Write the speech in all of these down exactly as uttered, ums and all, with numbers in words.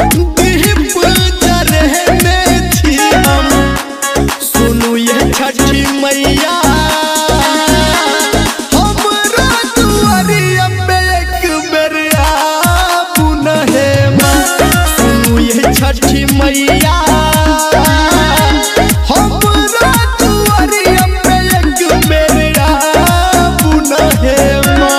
दीप जरहने छी हम। सुनू ये छठी मैया हमरा दुआरिया पे एक बेर आबू न हे माँ। सुनू ये छठी मैया हमरा दुआरिया पे एक बेर आबू न हे माँ।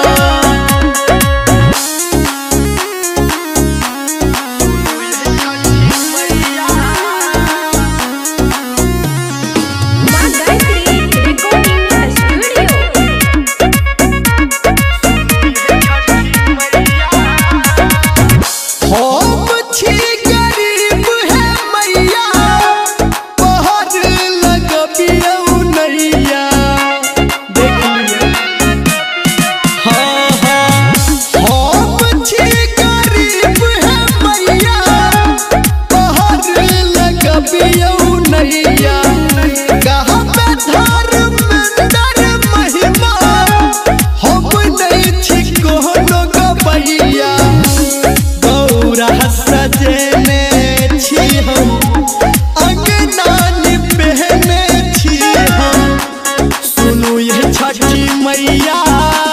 सजने छी हम अंगनानी पहने छी हम। सुनू ये छठी मैया